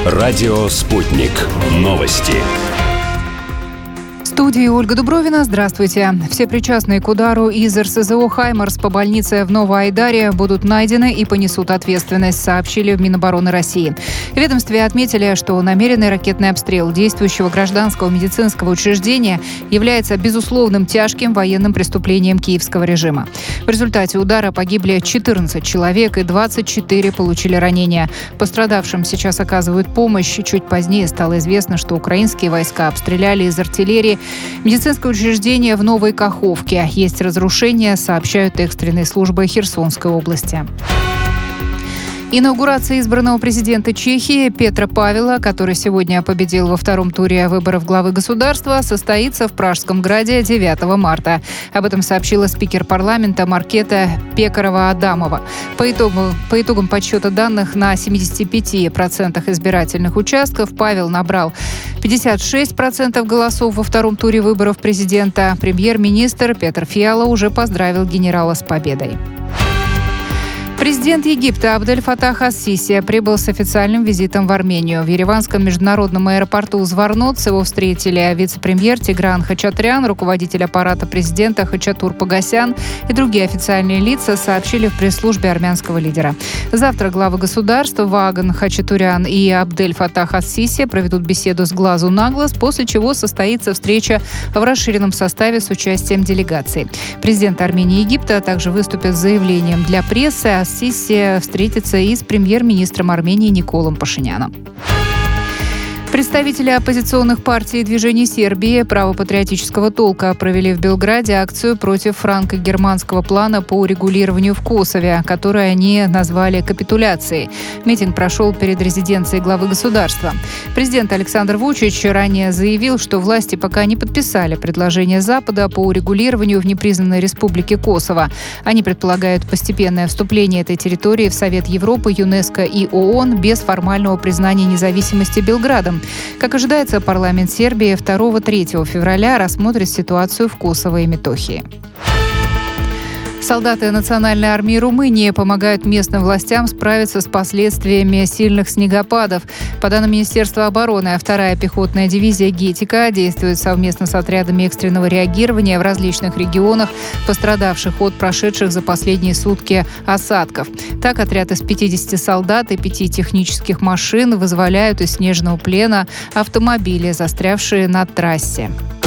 Радио «Спутник». Новости. В студии Ольга Дубровина. Здравствуйте. Все причастные к удару из РСЗО «Хаймарс» по больнице в Новоайдаре будут найдены и понесут ответственность, сообщили в Минобороны России. В ведомстве отметили, что намеренный ракетный обстрел действующего гражданского медицинского учреждения является безусловным тяжким военным преступлением киевского режима. В результате удара погибли 14 человек и 24 получили ранения. Пострадавшим сейчас оказывают помощь. Чуть позднее стало известно, что украинские войска обстреляли из артиллерии медицинское учреждение в Новой Каховке. Есть разрушения, сообщают экстренные службы Херсонской области. Инаугурация избранного президента Чехии Петра Павела, который сегодня победил во втором туре выборов главы государства, состоится в Пражском граде 9 марта. Об этом сообщила спикер парламента Маркета Пекарова-Адамова. По итогам подсчета данных на 75% избирательных участков Павел набрал 56% голосов во втором туре выборов президента. Премьер-министр Петр Фиала уже поздравил генерала с победой. Президент Египта Абдель-Фатах ас-Сиси прибыл с официальным визитом в Армению. В Ереванском международном аэропорту Зварноц его встретили вице-премьер Тигран Хачатрян, руководитель аппарата президента Хачатур Погосян и другие официальные лица, сообщили в пресс-службе армянского лидера. Завтра главы государств Ваган Хачатурян и Абдель-Фатах ас-Сиси проведут беседу с глазу на глаз, после чего состоится встреча в расширенном составе с участием делегаций. Президент Армении и Египта также выступят с заявлением для прессы. ас-Сиси встретится и с премьер-министром Армении Николом Пашиняном. Представители оппозиционных партий и движений Сербии правопатриотического толка провели в Белграде акцию против франко-германского плана по урегулированию в Косове, который они назвали капитуляцией. Митинг прошел перед резиденцией главы государства. Президент Александр Вучич ранее заявил, что власти пока не подписали предложение Запада по урегулированию в непризнанной республике Косово. Они предполагают постепенное вступление этой территории в Совет Европы, ЮНЕСКО и ООН без формального признания независимости Белградом. Как ожидается, парламент Сербии 2-3 февраля рассмотрит ситуацию в Косово и Метохии. Солдаты Национальной армии Румынии помогают местным властям справиться с последствиями сильных снегопадов. По данным Министерства обороны, 2-я пехотная дивизия «Гетика» действует совместно с отрядами экстренного реагирования в различных регионах, пострадавших от прошедших за последние сутки осадков. Так, отряд из 50 солдат и 5 технических машин вызволяют из снежного плена автомобили, застрявшие на трассе.